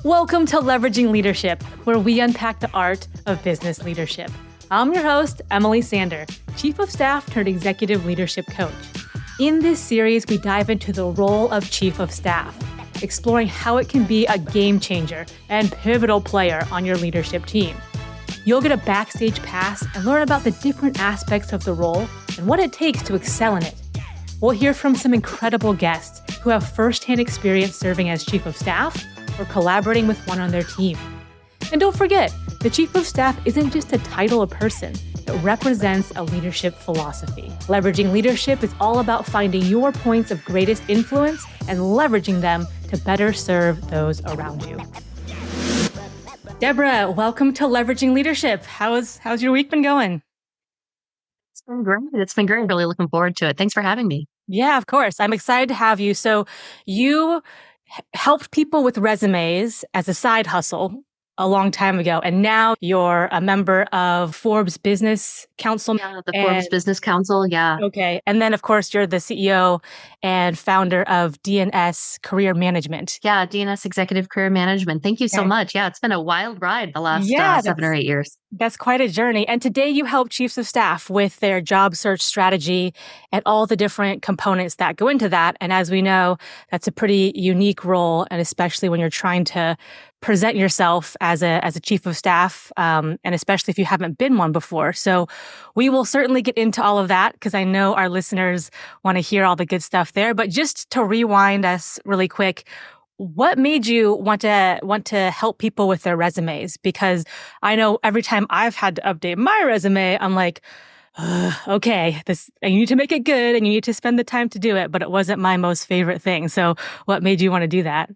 Welcome to Leveraging Leadership, where we unpack the art of business leadership. I'm your host, Emily Sander, Chief of Staff turned Executive Leadership Coach. In this series, we dive into the role of Chief of Staff, exploring how it can be a game changer and pivotal player on your leadership team. You'll get a backstage pass and learn about the different aspects of the role and what it takes to excel in it. We'll hear from some incredible guests who have firsthand experience serving as Chief of Staff or collaborating with one on their team. And don't forget, the Chief of Staff isn't just a title or person. It represents a leadership philosophy. Leveraging Leadership is all about finding your points of greatest influence and leveraging them to better serve those around you. Deborah, welcome to Leveraging Leadership. How's your week been going? It's been great. Really looking forward to it. Thanks for having me. Yeah, of course. I'm excited to have you. So you helped people with resumes as a side hustle a long time ago. And now you're a member of Forbes Business Council. Yeah, the Forbes Business Council. Yeah. Okay. And then, of course, you're the CEO and founder of DNS Career Management. Yeah, DNS Executive Career Management. Thank you so much. Yeah, it's been a wild ride the last 7 or 8 years. That's quite a journey. And today you help chiefs of staff with their job search strategy and all the different components that go into that. And as we know, that's a pretty unique role. And especially when you're trying to present yourself as a chief of staff, and especially if you haven't been one before. So we will certainly get into all of that because I know our listeners want to hear all the good stuff there. But just to rewind us really quick, what made you want to help people with their resumes? Because I know every time I've had to update my resume, I'm like, okay, you need to make it good and you need to spend the time to do it. But it wasn't my most favorite thing. So what made you want to do that?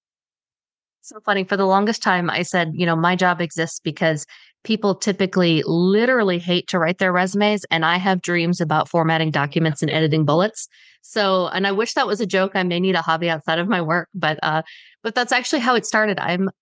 So funny. For the longest time, I said, my job exists because people typically literally hate to write their resumes. And I have dreams about formatting documents and editing bullets. So, and I wish that was a joke. I may need a hobby outside of my work, but that's actually how it started.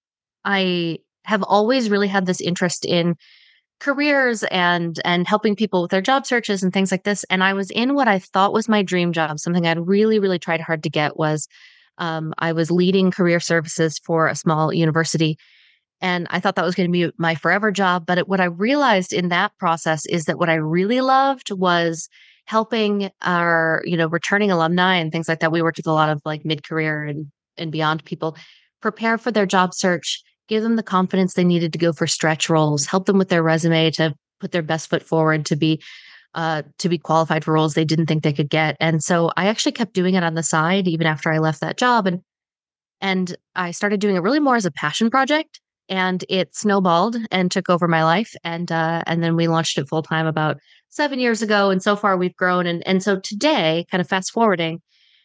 I have always really had this interest in careers and helping people with their job searches and things like this. And I was in what I thought was my dream job. Something I'd really, really tried hard to get was I was leading career services for a small university. And I thought that was going to be my forever job. But what I realized in that process is that what I really loved was helping our, returning alumni and things like that. We worked with a lot of like mid-career and beyond people prepare for their job search, give them the confidence they needed to go for stretch roles, help them with their resume to put their best foot forward to be qualified for roles they didn't think they could get. And so I actually kept doing it on the side even after I left that job. And I started doing it really more as a passion project. And it snowballed and took over my life. And then we launched it full time about 7 years ago. And so far we've grown. And so today, kind of fast forwarding,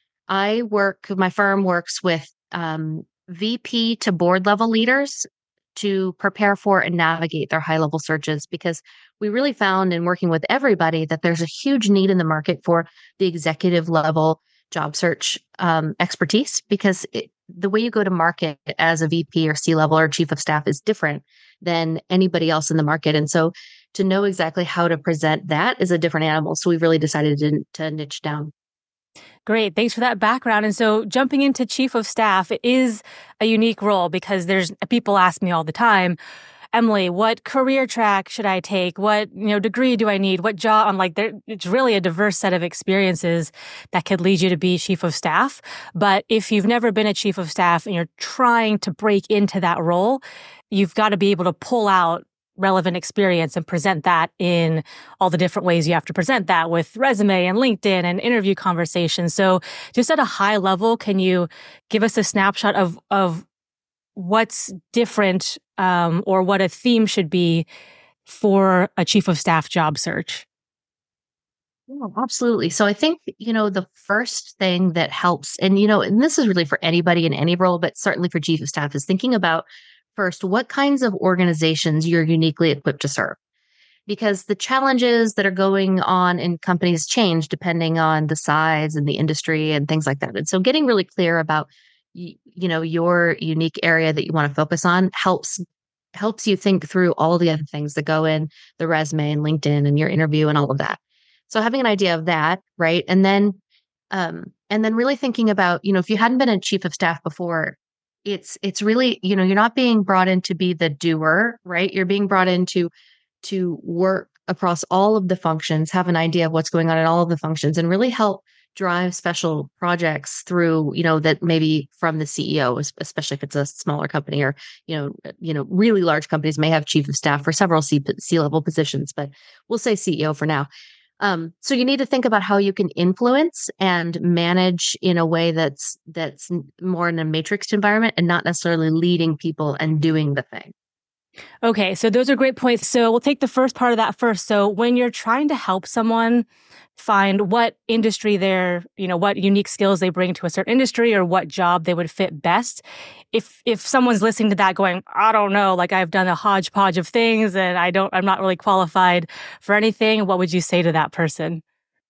my firm works with VP to board level leaders to prepare for and navigate their high level searches, because we really found in working with everybody that there's a huge need in the market for the executive level job search expertise, because the way you go to market as a VP or C-level or chief of staff is different than anybody else in the market. And so to know exactly how to present that is a different animal. So we've really decided to niche down. Great. Thanks for that background. And so jumping into chief of staff, it is a unique role because people ask me all the time, Emily, what career track should I take? What, degree do I need? What job? It's really a diverse set of experiences that could lead you to be chief of staff. But if you've never been a chief of staff and you're trying to break into that role, you've got to be able to pull out relevant experience and present that in all the different ways you have to present that with resume and LinkedIn and interview conversations. So just at a high level, can you give us a snapshot of what's different or what a theme should be for a chief of staff job search? Yeah, absolutely. So I think, the first thing that helps, and this is really for anybody in any role, but certainly for chief of staff, is thinking about first, what kinds of organizations you're uniquely equipped to serve. Because the challenges that are going on in companies change depending on the size and the industry and things like that. And so getting really clear about your unique area that you want to focus on helps you think through all the other things that go in the resume and LinkedIn and your interview and all of that. So having an idea of that, right? And then really thinking about, if you hadn't been a chief of staff before, it's really, you're not being brought in to be the doer, right? You're being brought in to work across all of the functions, have an idea of what's going on in all of the functions, and really help drive special projects through, that maybe from the CEO, especially if it's a smaller company, or, really large companies may have chief of staff for several C-level positions, but we'll say CEO for now. So you need to think about how you can influence and manage in a way that's more in a matrixed environment and not necessarily leading people and doing the thing. Okay, so those are great points. So we'll take the first part of that first. So when you're trying to help someone find what industry what unique skills they bring to a certain industry or what job they would fit best, if someone's listening to that going, I don't know, like I've done a hodgepodge of things and I'm not really qualified for anything, what would you say to that person?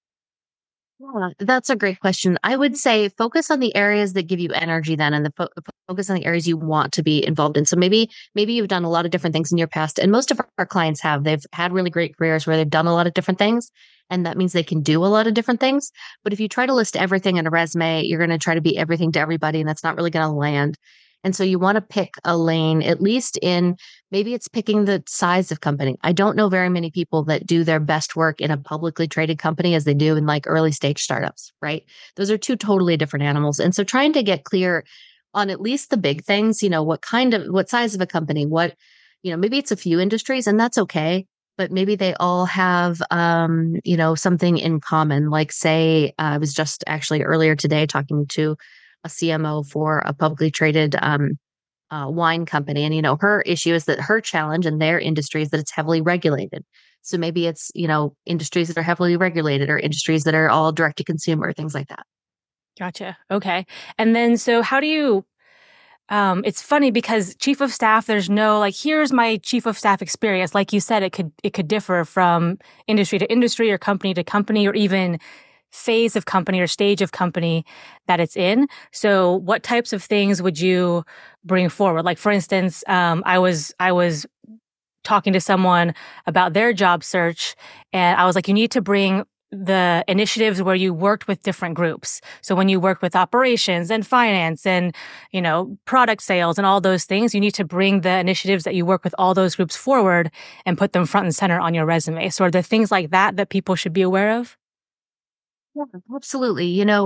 Yeah, that's a great question. I would say focus on the areas that give you energy then, and focus on the areas you want to be involved in. So maybe you've done a lot of different things in your past, and most of our clients have. They've had really great careers where they've done a lot of different things, and that means they can do a lot of different things. But if you try to list everything in a resume, you're going to try to be everything to everybody, and that's not really going to land. And so you want to pick a lane, at least in, maybe it's picking the size of company. I don't know very many people that do their best work in a publicly traded company as they do in like early stage startups, right? Those are two totally different animals. And so trying to get clear on at least the big things, what size of a company, maybe it's a few industries, and that's okay. But maybe they all have, something in common. Like, say, I was just actually earlier today talking to a CMO for a publicly traded wine company. And, her issue is that her challenge in their industry is that it's heavily regulated. So maybe it's, industries that are heavily regulated or industries that are all direct to consumer, things like that. Gotcha. Okay. And then, so how do you, it's funny because chief of staff, there's no like, here's my chief of staff experience. Like you said, it could differ from industry to industry or company to company or even phase of company or stage of company that it's in. So what types of things would you bring forward? Like, for instance, I was talking to someone about their job search, and I was like, you need to bring the initiatives where you worked with different groups. So when you worked with operations and finance and, product sales and all those things, you need to bring the initiatives that you work with all those groups forward and put them front and center on your resume. So are there things like that people should be aware of? Yeah, absolutely.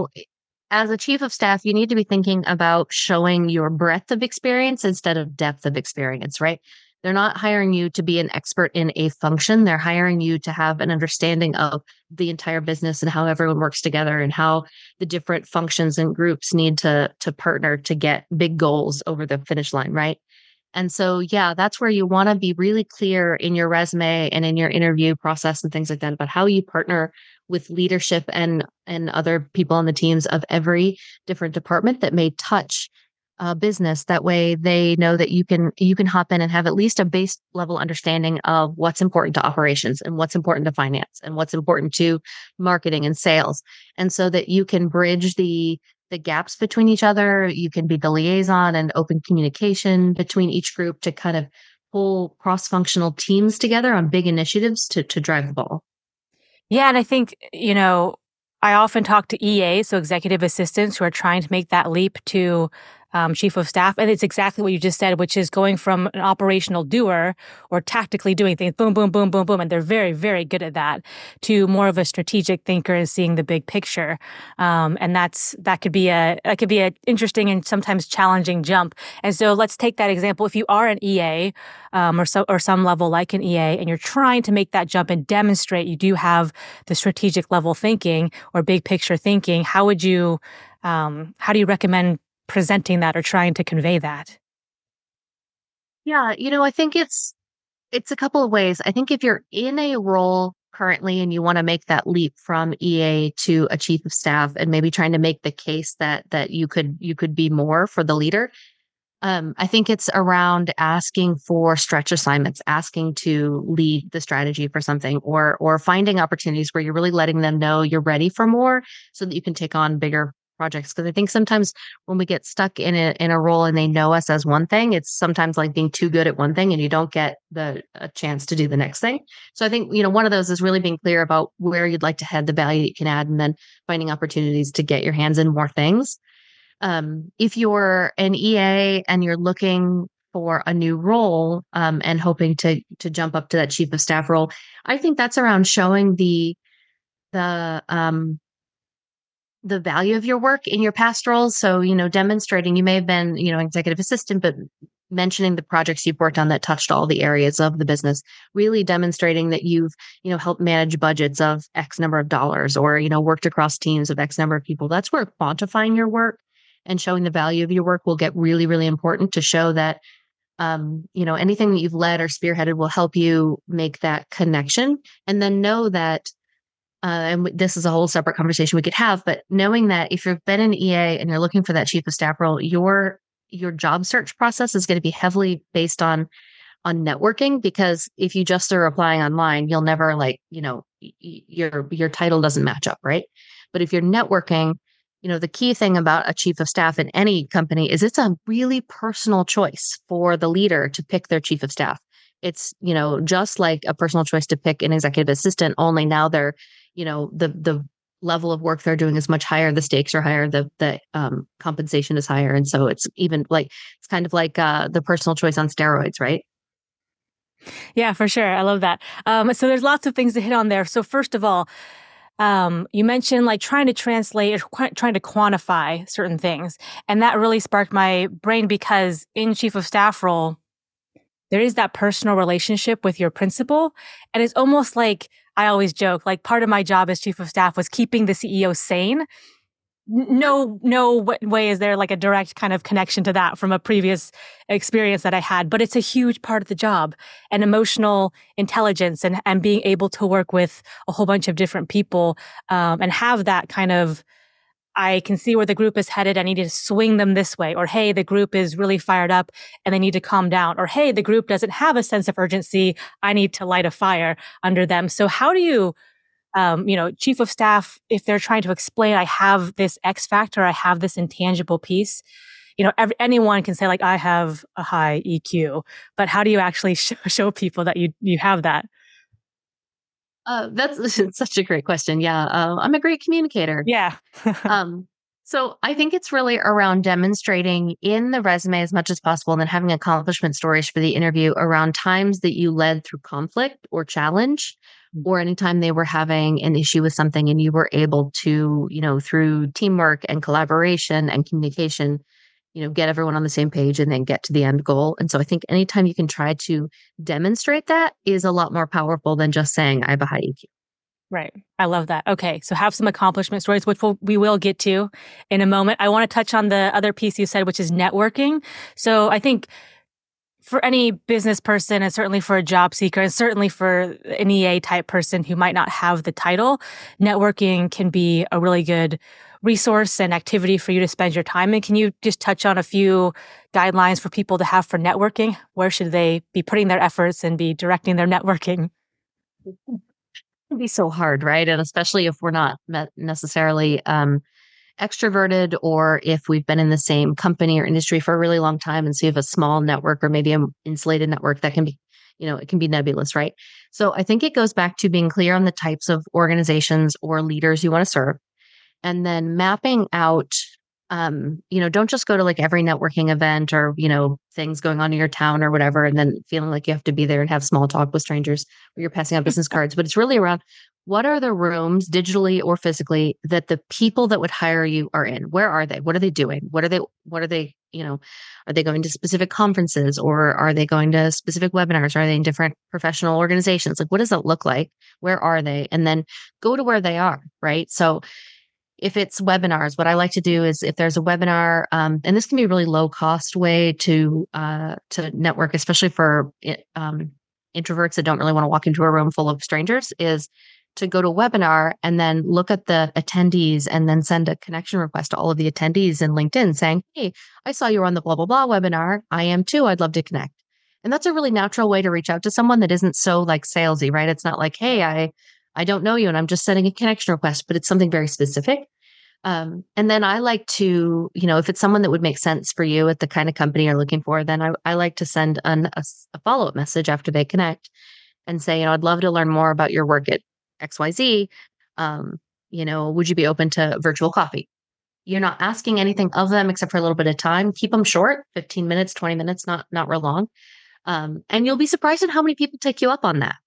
As a chief of staff, you need to be thinking about showing your breadth of experience instead of depth of experience, right? They're not hiring you to be an expert in a function. They're hiring you to have an understanding of the entire business and how everyone works together and how the different functions and groups need to partner to get big goals over the finish line, right? And so, yeah, that's where you want to be really clear in your resume and in your interview process and things like that about how you partner with leadership and other people on the teams of every different department that may touch business. That way, they know that you can hop in and have at least a base level understanding of what's important to operations and what's important to finance and what's important to marketing and sales, and so that you can bridge the gaps between each other. You can be the liaison and open communication between each group to kind of pull cross-functional teams together on big initiatives to drive the ball. Yeah, and I think, I often talk to EAs, so executive assistants who are trying to make that leap to chief of staff. And it's exactly what you just said, which is going from an operational doer or tactically doing things, boom, boom, boom, boom, boom. And they're very, very good at that, to more of a strategic thinker and seeing the big picture. And that could be a interesting and sometimes challenging jump. And so let's take that example. If you are an EA, or some level like an EA, and you're trying to make that jump and demonstrate you do have the strategic level thinking or big picture thinking, how do you recommend presenting that or trying to convey that? Yeah, I think it's a couple of ways. I think if you're in a role currently and you want to make that leap from EA to a chief of staff and maybe trying to make the case that you could be more for the leader, I think it's around asking for stretch assignments, asking to lead the strategy for something, or finding opportunities where you're really letting them know you're ready for more so that you can take on bigger projects. Because I think sometimes when we get stuck in a role and they know us as one thing, it's sometimes like being too good at one thing and you don't get a chance to do the next thing. So I think, one of those is really being clear about where you'd like to head, the value that you can add, and then finding opportunities to get your hands in more things. If you're an EA and you're looking for a new role and hoping to jump up to that chief of staff role, I think that's around showing the the value of your work in your past roles. So, demonstrating you may have been, executive assistant, but mentioning the projects you've worked on that touched all the areas of the business, really demonstrating that you've, helped manage budgets of X number of dollars or, worked across teams of X number of people. That's where quantifying your work and showing the value of your work will get really, really important to show that, anything that you've led or spearheaded will help you make that connection. And then know that this is a whole separate conversation we could have, but knowing that if you've been an EA and you're looking for that chief of staff role, your job search process is going to be heavily based on networking, because if you just are applying online, you'll never your title doesn't match up, right? But if you're networking, the key thing about a chief of staff in any company is it's a really personal choice for the leader to pick their chief of staff. It's, just like a personal choice to pick an executive assistant, only now they're, the level of work they're doing is much higher. The stakes are higher. The compensation is higher. And so it's kind of like the personal choice on steroids, right? Yeah, for sure. I love that. So there's lots of things to hit on there. So first of all, you mentioned like trying to translate or trying to quantify certain things. And that really sparked my brain because in chief of staff role, there is that personal relationship with your principal. And it's almost like I always joke, like part of my job as chief of staff was keeping the CEO sane. No way is there like a direct kind of connection to that from a previous experience that I had, but it's a huge part of the job, and emotional intelligence and being able to work with a whole bunch of different people, and have that kind of, I can see where the group is headed. I need to swing them this way. Or, hey, the group is really fired up and they need to calm down. Or, hey, the group doesn't have a sense of urgency. I need to light a fire under them. So how do you, chief of staff, if they're trying to explain, I have this X factor, I have this intangible piece, anyone can say like, I have a high EQ, but how do you actually show people that you have that? That's such a great question. Yeah. I'm a great communicator. Yeah. So I think it's really around demonstrating in the resume as much as possible and then having accomplishment stories for the interview around times that you led through conflict or challenge, or anytime they were having an issue with something and you were able to, through teamwork and collaboration and communication, get everyone on the same page and then get to the end goal. And so I think anytime you can try to demonstrate that is a lot more powerful than just saying I have a high EQ. Right. I love that. Okay. So have some accomplishment stories, which we will get to in a moment. I want to touch on the other piece you said, which is networking. So I think for any business person, and certainly for a job seeker, and certainly for an EA type person who might not have the title, networking can be a really good resource and activity for you to spend your time in. Can you just touch on a few guidelines for people to have for networking? Where should they be putting their efforts and be directing their networking? It can be so hard, right? And especially if we're not necessarily extroverted, or if we've been in the same company or industry for a really long time. And so you have a small network or maybe an insulated network that can be, it can be nebulous, right? So I think it goes back to being clear on the types of organizations or leaders you want to serve, and then mapping out, don't just go to like every networking event or, things going on in your town or whatever, and then feeling like you have to be there and have small talk with strangers or you're passing out business cards. But it's really around, what are the rooms, digitally or physically, that the people that would hire you are in? Where are they? What are they doing? What are they, are they going to specific conferences, or are they going to specific webinars? Are they in different professional organizations? Like, what does it look like? Where are they? And then go to where they are, right? So if it's webinars, what I like to do is if there's a webinar, and this can be a really low cost way to network, especially for introverts that don't really want to walk into a room full of strangers, is to go to a webinar and then look at the attendees and then send a connection request to all of the attendees in LinkedIn saying, hey, I saw you were on the blah, blah, blah webinar. I am too. I'd love to connect. And that's a really natural way to reach out to someone that isn't so like salesy, right? It's not like, hey, I don't know you and I'm just sending a connection request, but it's something very specific. And then I like to, if it's someone that would make sense for you at the kind of company you're looking for, then I like to send a follow-up message after they connect and say, I'd love to learn more about your work at XYZ. Would you be open to virtual coffee? You're not asking anything of them except for a little bit of time. Keep them short, 15 minutes, 20 minutes, not real long. And you'll be surprised at how many people take you up on that.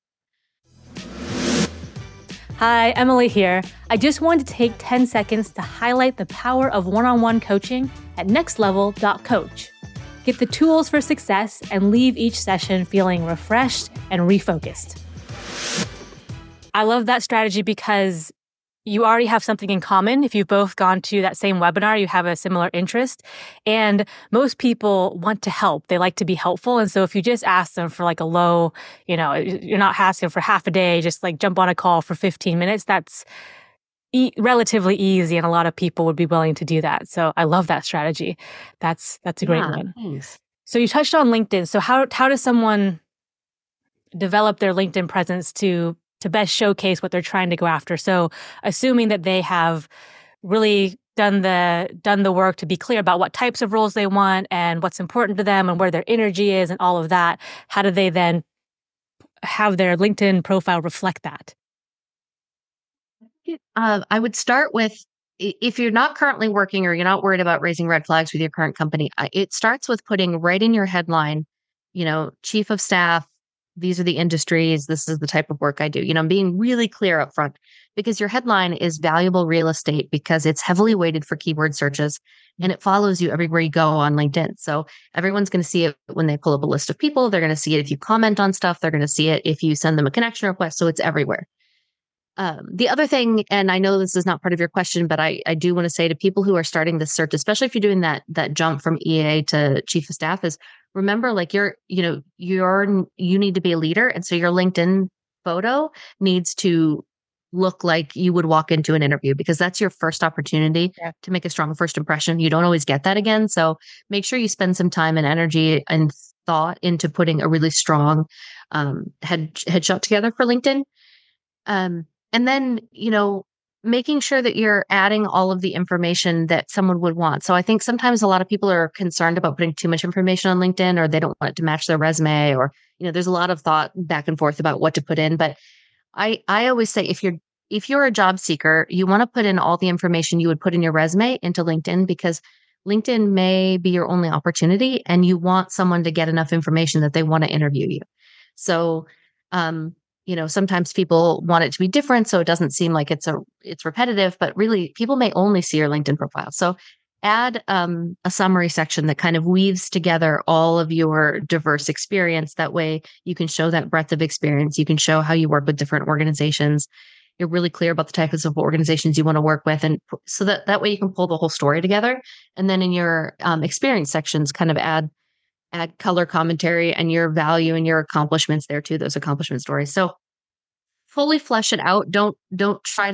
Hi, Emily here. I just wanted to take 10 seconds to highlight the power of one-on-one coaching at nextlevel.coach. Get the tools for success and leave each session feeling refreshed and refocused. I love that strategy because you already have something in common. If you've both gone to that same webinar, you have a similar interest. And most people want to help. They like to be helpful. And so if you just ask them for like a low, you're not asking for half a day, just like jump on a call for 15 minutes, that's relatively easy. And a lot of people would be willing to do that. So I love that strategy. That's a great one. Thanks. So you touched on LinkedIn. So how does someone develop their LinkedIn presence to best showcase what they're trying to go after? So assuming that they have really done the work to be clear about what types of roles they want and what's important to them and where their energy is and all of that, how do they then have their LinkedIn profile reflect that? I would start with, if you're not currently working or you're not worried about raising red flags with your current company, it starts with putting right in your headline, chief of staff, these are the industries, this is the type of work I do, being really clear up front, because your headline is valuable real estate because it's heavily weighted for keyword searches and it follows you everywhere you go on LinkedIn. So everyone's going to see it when they pull up a list of people. They're going to see it if you comment on stuff. They're going to see it if you send them a connection request. So it's everywhere. The other thing, and I know this is not part of your question, but I do want to say to people who are starting this search, especially if you're doing that jump from EA to chief of staff, is remember, like you need to be a leader. And so your LinkedIn photo needs to look like you would walk into an interview, because that's your first opportunity to make a strong first impression. You don't always get that again. So make sure you spend some time and energy and thought into putting a really strong headshot together for LinkedIn. And then, making sure that you're adding all of the information that someone would want. So I think sometimes a lot of people are concerned about putting too much information on LinkedIn, or they don't want it to match their resume, or, there's a lot of thought back and forth about what to put in. But I always say, if you're a job seeker, you want to put in all the information you would put in your resume into LinkedIn, because LinkedIn may be your only opportunity and you want someone to get enough information that they want to interview you. So, sometimes people want it to be different, so it doesn't seem like it's repetitive, but really people may only see your LinkedIn profile. So add a summary section that kind of weaves together all of your diverse experience. That way you can show that breadth of experience. You can show how you work with different organizations. You're really clear about the types of organizations you want to work with. And so that way you can pull the whole story together. And then in your experience sections, kind of add color commentary and your value and your accomplishments there too, those accomplishment stories. So fully flesh it out. Don't try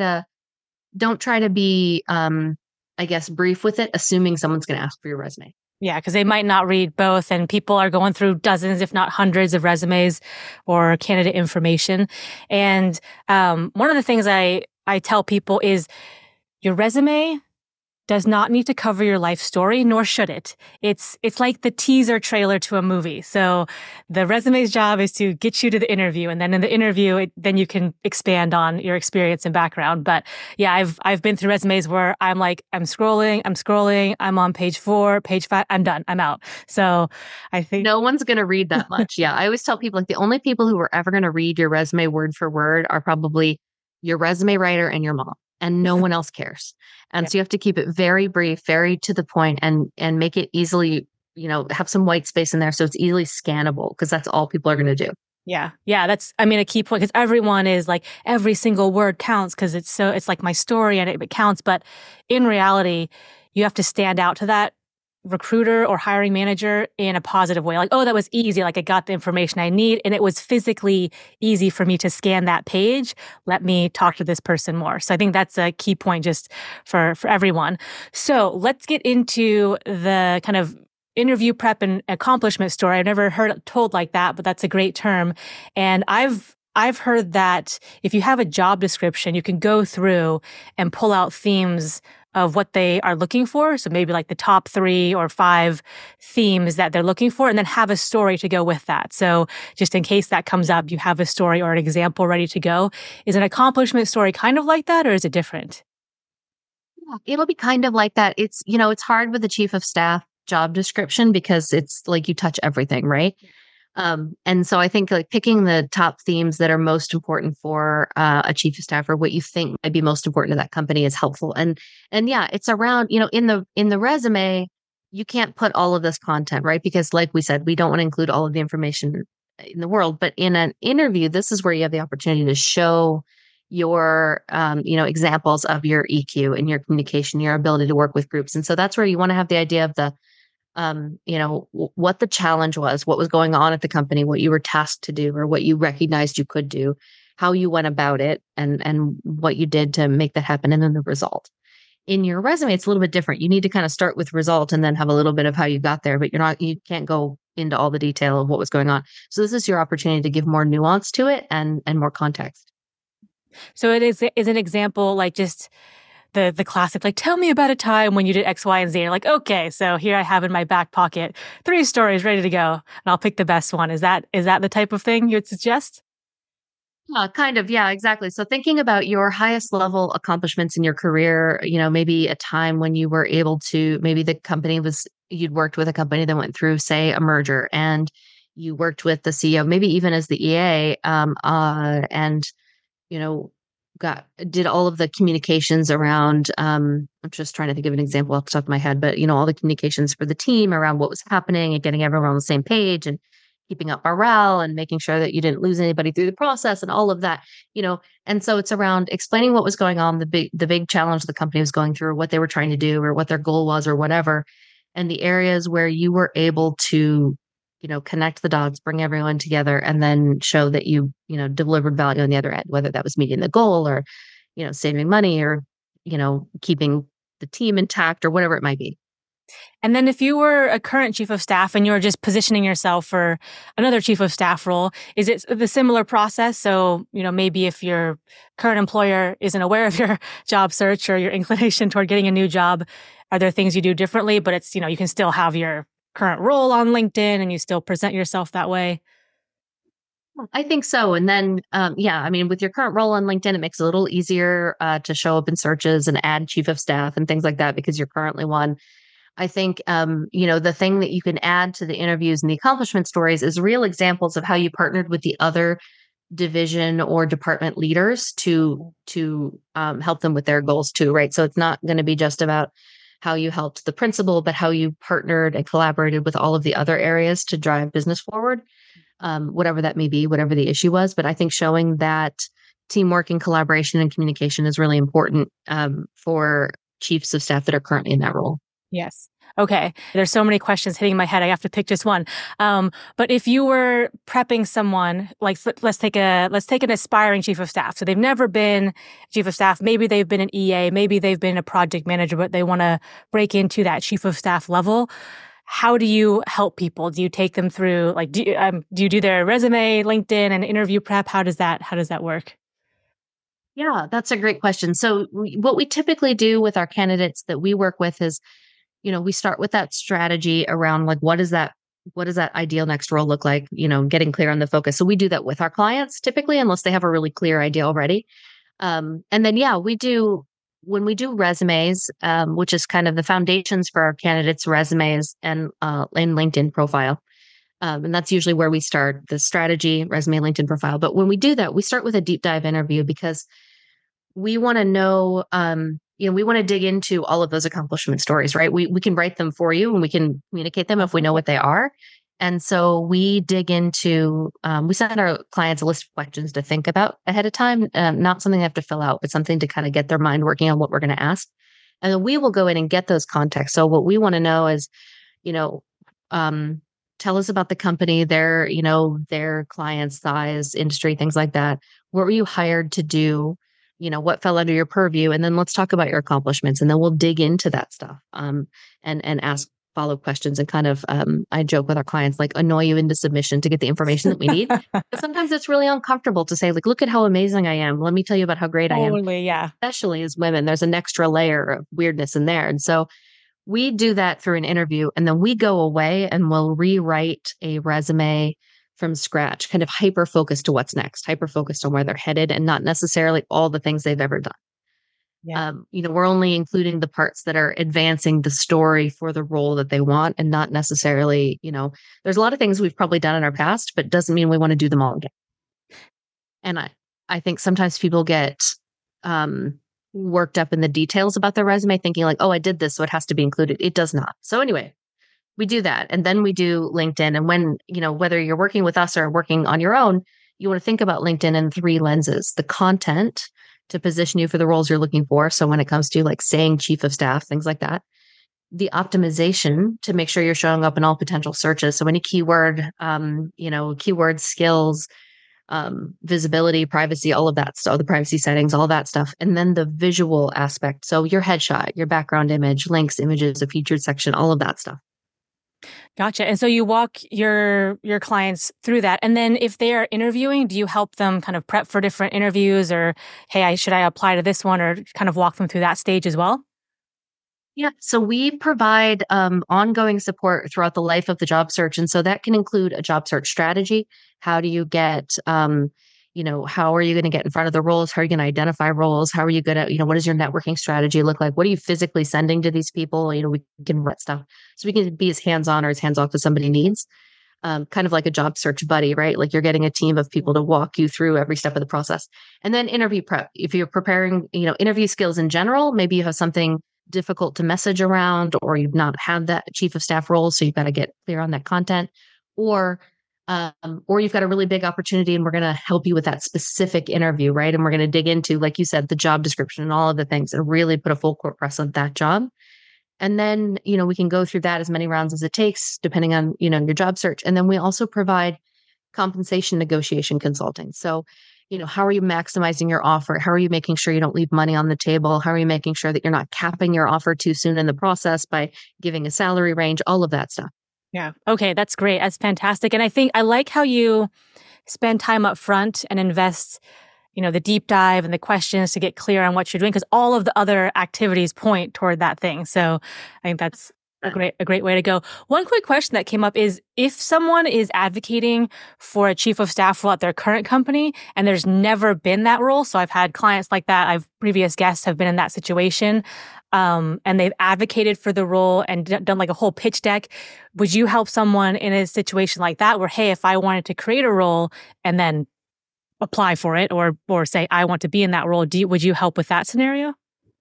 to be, brief with it, assuming someone's going to ask for your resume. Yeah, because they might not read both, and people are going through dozens, if not hundreds of resumes or candidate information. And one of the things I tell people is your resume does not need to cover your life story, nor should it. It's like the teaser trailer to a movie. So the resume's job is to get you to the interview, and then in the interview, then you can expand on your experience and background. But yeah, I've been through resumes where I'm scrolling, I'm on page 4, page 5, I'm done, I'm out. So I think no one's going to read that much. Yeah, I always tell people, like, the only people who are ever going to read your resume word for word are probably your resume writer and your mom. And no one else cares. And so you have to keep it very brief, very to the point, and make it easily, have some white space in there so it's easily scannable, because that's all people are going to do. Yeah. That's, a key point, because everyone is like, every single word counts because it's like my story and it counts. But in reality, you have to stand out to that recruiter or hiring manager in a positive way. Like, oh, that was easy. Like, I got the information I need and it was physically easy for me to scan that page. Let me talk to this person more. So I think that's a key point just for everyone. So let's get into the kind of interview prep and accomplishment story. I've never heard it told like that, but that's a great term. And I've heard that if you have a job description, you can go through and pull out themes of what they are looking for. So maybe like the top 3 or 5 themes that they're looking for, and then have a story to go with that. So just in case that comes up, you have a story or an example ready to go. Is an accomplishment story kind of like that, or is it different? Yeah, it'll be kind of like that. It's hard with the chief of staff job description because it's like you touch everything, right? And so I think like picking the top themes that are most important for a chief of staff or what you think might be most important to that company is helpful. And yeah, it's around, in the resume, you can't put all of this content, right? Because like we said, we don't want to include all of the information in the world, but in an interview, this is where you have the opportunity to show your examples of your EQ and your communication, your ability to work with groups. And so that's where you want to have the idea of the what the challenge was, what was going on at the company, what you were tasked to do, or what you recognized you could do, how you went about it, and what you did to make that happen, and then the result. In your resume, it's a little bit different. You need to kind of start with result and then have a little bit of how you got there, but you can't go into all the detail of what was going on. So this is your opportunity to give more nuance to it and more context. So it is an example like just the classic, like, tell me about a time when you did X, Y, and Z. And you're like, okay, so here I have in my back pocket 3 stories ready to go, and I'll pick the best one. Is that the type of thing you would suggest? Kind of, yeah, exactly. So thinking about your highest level accomplishments in your career, maybe a time when you were able to, maybe you'd worked with a company that went through, say, a merger, and you worked with the CEO, maybe even as the EA, and you know, did all of the communications around, I'm just trying to think of an example off the top of my head, but all the communications for the team around what was happening and getting everyone on the same page and keeping up morale and making sure that you didn't lose anybody through the process and all of that, and so it's around explaining what was going on, the big challenge the company was going through, or what they were trying to do, or what their goal was, or whatever, and the areas where you were able to connect the dots, bring everyone together, and then show that delivered value on the other end, whether that was meeting the goal or, saving money or, keeping the team intact or whatever it might be. And then if you were a current chief of staff and you're just positioning yourself for another chief of staff role, is it the similar process? So, maybe if your current employer isn't aware of your job search or your inclination toward getting a new job, are there things you do differently? But it's, you can still have your current role on LinkedIn and you still present yourself that way. I think so. And then, yeah, I mean, with your current role on LinkedIn, it makes it a little easier to show up in searches and add chief of staff and things like that because you're currently one. I think, the thing that you can add to the interviews and the accomplishment stories is real examples of how you partnered with the other division or department leaders to help them with their goals too, right? So it's not going to be just about how you helped the principal, but how you partnered and collaborated with all of the other areas to drive business forward, whatever that may be, whatever the issue was. But I think showing that teamwork and collaboration and communication is really important for chiefs of staff that are currently in that role. Yes. Okay. There's so many questions hitting my head. I have to pick just one. But if you were prepping someone, like let's take an aspiring chief of staff. So they've never been chief of staff. Maybe they've been an EA. Maybe they've been a project manager, but they want to break into that chief of staff level. How do you help people? Do you take them through, like, do you do their resume, LinkedIn, and interview prep? How does that work? Yeah, that's a great question. So what we typically do with our candidates that we work with is, we start with that strategy around like, what does that ideal next role look like? Getting clear on the focus. So we do that with our clients typically, unless they have a really clear idea already. And then, yeah, when we do resumes, which is kind of the foundations for our candidates' resumes and LinkedIn profile. And that's usually where we start the strategy, resume, LinkedIn profile. But when we do that, we start with a deep dive interview because we want to know, we want to dig into all of those accomplishment stories, right? We can write them for you and we can communicate them if we know what they are. And so we dig into, we send our clients a list of questions to think about ahead of time, not something they have to fill out, but something to kind of get their mind working on what we're going to ask. And then we will go in and get those contexts. So what we want to know is, tell us about the company, their client size, industry, things like that. What were you hired to do? What fell under your purview? And then let's talk about your accomplishments. And then we'll dig into that stuff and ask follow questions and kind of, I joke with our clients, like annoy you into submission to get the information that we need. But sometimes it's really uncomfortable to say, like, look at how amazing I am. Let me tell you about how great I am. Totally, yeah. Especially as women, there's an extra layer of weirdness in there. And so we do that through an interview and then we go away and we'll rewrite a resume from scratch, kind of hyper focused to what's next, hyper focused on where they're headed and not necessarily all the things they've ever done. Yeah. We're only including the parts that are advancing the story for the role that they want and not necessarily, there's a lot of things we've probably done in our past, but doesn't mean we want to do them all again. And I think sometimes people get um, worked up in the details about their resume, thinking like, oh, I did this, so it has to be included. It does not. So anyway, we do that. And then we do LinkedIn. And when, whether you're working with us or working on your own, you want to think about LinkedIn in three lenses: the content to position you for the roles you're looking for. So when it comes to like saying chief of staff, things like that, the optimization to make sure you're showing up in all potential searches. So any keyword, keyword skills, visibility, privacy, all of that stuff, the privacy settings, all that stuff. And then the visual aspect. So your headshot, your background image, links, images, a featured section, all of that stuff. Gotcha. And so you walk your clients through that. And then if they are interviewing, do you help them kind of prep for different interviews, or, hey, should I apply to this one, or kind of walk them through that stage as well? Yeah. So we provide ongoing support throughout the life of the job search. And so that can include a job search strategy. How do you get, how are you going to get in front of the roles? How are you going to identify roles? How are you going to, what does your networking strategy look like? What are you physically sending to these people? We can write stuff. So we can be as hands-on or as hands-off as somebody needs. Kind of like a job search buddy, right? Like you're getting a team of people to walk you through every step of the process. And then interview prep. If you're preparing, interview skills in general, maybe you have something difficult to message around, or you've not had that chief of staff role, so you've got to get clear on that content, or you've got a really big opportunity and we're going to help you with that specific interview, right? And we're going to dig into, like you said, the job description and all of the things and really put a full court press on that job. And then, we can go through that as many rounds as it takes, depending on, your job search. And then we also provide compensation negotiation consulting. So, how are you maximizing your offer? How are you making sure you don't leave money on the table? How are you making sure that you're not capping your offer too soon in the process by giving a salary range, all of that stuff? Yeah. Okay. That's great. That's fantastic. And I think I like how you spend time up front and invest, the deep dive and the questions to get clear on what you're doing, because all of the other activities point toward that thing. So I think that's a great way to go. One quick question that came up is, if someone is advocating for a chief of staff role at their current company and there's never been that role. So I've had clients like that. Previous guests have been in that situation. And they've advocated for the role and done like a whole pitch deck. Would you help someone in a situation like that where, hey, if I wanted to create a role and then apply for it, or say, I want to be in that role, would you help with that scenario?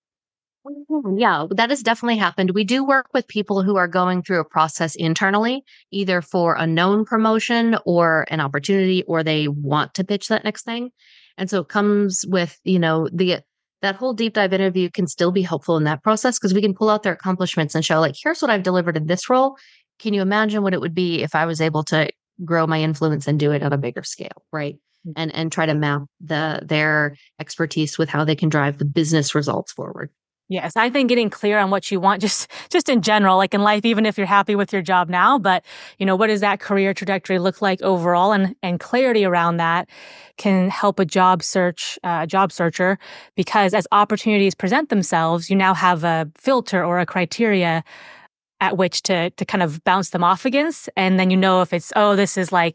Yeah, that has definitely happened. We do work with people who are going through a process internally, either for a known promotion or an opportunity, or they want to pitch that next thing. And so it comes with, that whole deep dive interview can still be helpful in that process, because we can pull out their accomplishments and show, like, here's what I've delivered in this role. Can you imagine what it would be if I was able to grow my influence and do it on a bigger scale, right? And try to map their expertise with how they can drive the business results forward. Yes, I think getting clear on what you want, just in general, like in life, even if you're happy with your job now, but what does that career trajectory look like overall, and clarity around that can help a job searcher, because as opportunities present themselves, you now have a filter or a criteria at which to kind of bounce them off against, and then if it's, oh, this is like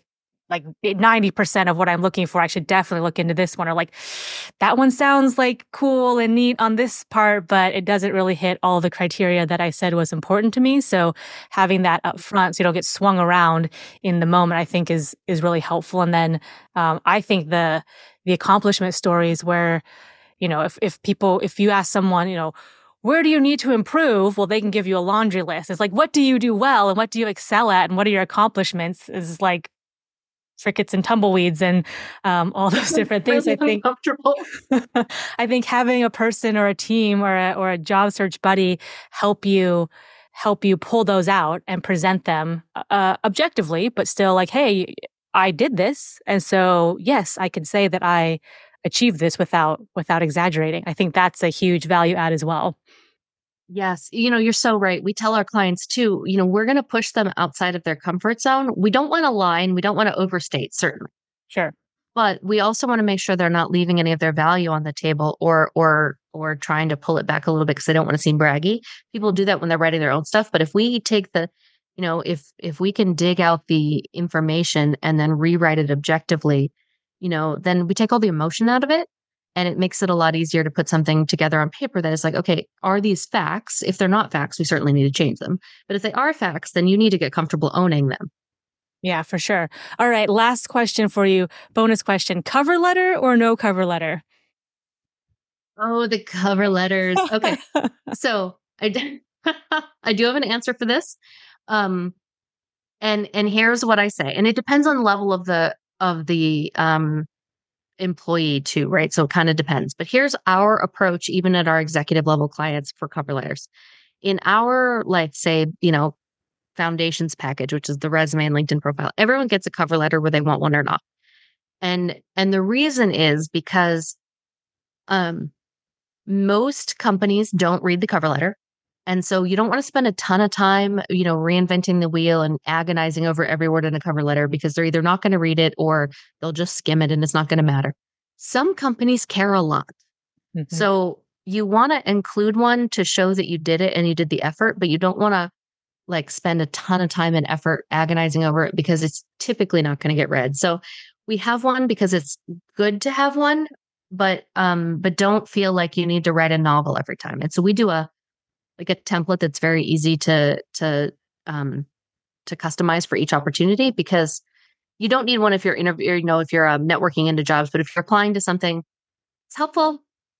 90% of what I'm looking for, I should definitely look into this one, or like, that one sounds like cool and neat on this part, but it doesn't really hit all the criteria that I said was important to me. So having that up front, so you don't get swung around in the moment, I think is really helpful. And then I think the accomplishment stories where, if you ask someone, where do you need to improve? Well, they can give you a laundry list. It's like, what do you do well, and what do you excel at, and what are your accomplishments? Is like crickets and tumbleweeds and all those different things. Really I think I think having a person or a team or a job search buddy help you pull those out and present them objectively, but still like, hey, I did this, and so yes, I can say that I achieved this without exaggerating. I think that's a huge value add as well. Yes. You're so right. We tell our clients too, we're going to push them outside of their comfort zone. We don't want to lie and we don't want to overstate, certainly. Sure. But we also want to make sure they're not leaving any of their value on the table, or trying to pull it back a little bit because they don't want to seem braggy. People do that when they're writing their own stuff. But if we take if we can dig out the information and then rewrite it objectively, then we take all the emotion out of it. And it makes it a lot easier to put something together on paper that is like, okay, are these facts? If they're not facts, we certainly need to change them. But if they are facts, then you need to get comfortable owning them. Yeah, for sure. All right. Last question for you. Bonus question. Cover letter or no cover letter? Oh, the cover letters. Okay. So I do have an answer for this. And here's what I say. And it depends on the level of the employee too, right? So it kind of depends. But here's our approach, even at our executive level clients for cover letters. In our, like, say, foundations package, which is the resume and LinkedIn profile, everyone gets a cover letter whether they want one or not. And the reason is because most companies don't read the cover letter. And so you don't want to spend a ton of time, reinventing the wheel and agonizing over every word in a cover letter, because they're either not going to read it or they'll just skim it and it's not going to matter. Some companies care a lot. Mm-hmm. So you want to include one to show that you did it and you did the effort, but you don't want to spend a ton of time and effort agonizing over it because it's typically not going to get read. So we have one because it's good to have one, but don't feel like you need to write a novel every time. And so we do a template that's very easy to customize for each opportunity, because you don't need one if you're interviewing, if you're networking into jobs, but if you're applying to something, it's helpful.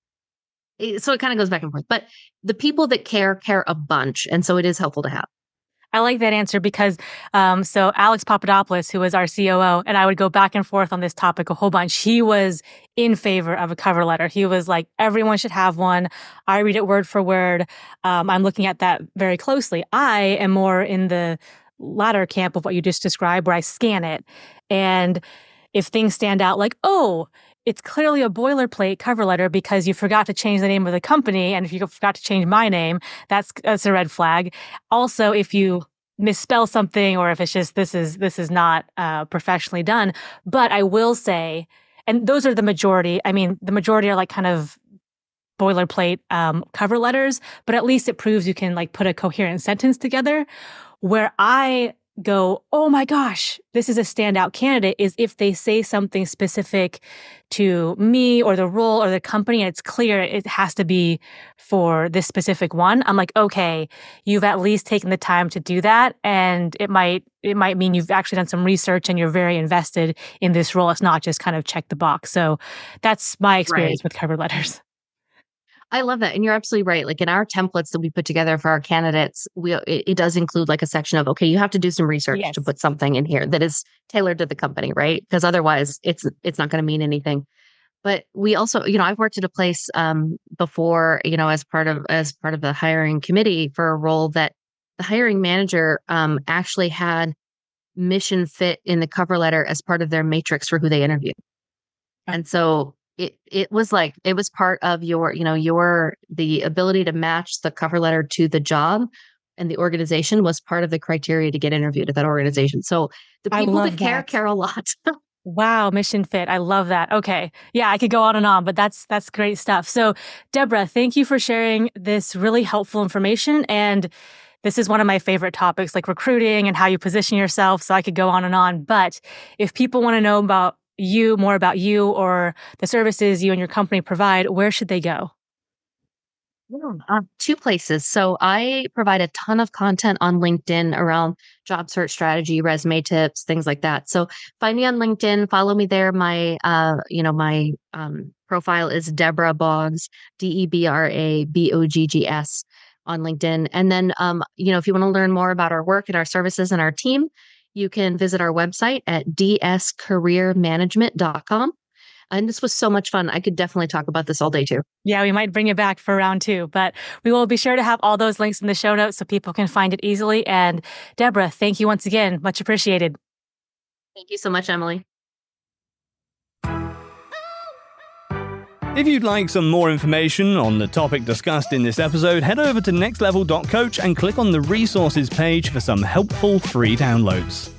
So it kind of goes back and forth, but the people that care a bunch. And so it is helpful to have. I like that answer because, so Alex Papadopoulos, who was our COO, and I would go back and forth on this topic a whole bunch. He was in favor of a cover letter. He was like, everyone should have one. I read it word for word. I'm looking at that very closely. I am more in the latter camp of what you just described, where I scan it. And if things stand out like, oh, it's clearly a boilerplate cover letter because you forgot to change the name of the company. And if you forgot to change my name, that's a red flag. Also, if you misspell something or if it's just, this is not professionally done. But I will say, and those are the majority. I mean, the majority are like kind of boilerplate cover letters, but at least it proves you can put a coherent sentence together. Where I go, oh my gosh, this is a standout candidate, is if they say something specific to me or the role or the company, and it's clear it has to be for this specific one. I'm like, okay, you've at least taken the time to do that. And it might mean you've actually done some research and you're very invested in this role. It's not just kind of check the box. So that's my experience with cover letters. I love that. And you're absolutely right. In our templates that we put together for our candidates, it does include a section of, okay, you have to do some research to put something in here that is tailored to the company, right? Because otherwise it's not going to mean anything. But we also, I've worked at a place before, as part of the hiring committee for a role that the hiring manager actually had mission fit in the cover letter as part of their matrix for who they interviewed. And so it was part of the ability to match the cover letter to the job and the organization was part of the criteria to get interviewed at that organization. So the people that care a lot. Wow. Mission fit. I love that. Okay. Yeah, I could go on and on, but that's great stuff. So Deborah, thank you for sharing this really helpful information. And this is one of my favorite topics, like recruiting and how you position yourself. So I could go on and on, but if people want to know more about you or the services you and your company provide, where should they go? Two places. So I provide a ton of content on LinkedIn around job search strategy, resume tips, things like that. So find me on LinkedIn, follow me there. My, my profile is Deborah Boggs, DebraBoggs on LinkedIn. And then, if you want to learn more about our work and our services and our team, you can visit our website at dscareermanagement.com. And this was so much fun. I could definitely talk about this all day too. Yeah, we might bring it back for round 2, but we will be sure to have all those links in the show notes so people can find it easily. And Deborah, thank you once again. Much appreciated. Thank you so much, Emily. If you'd like some more information on the topic discussed in this episode, head over to nextlevel.coach and click on the resources page for some helpful free downloads.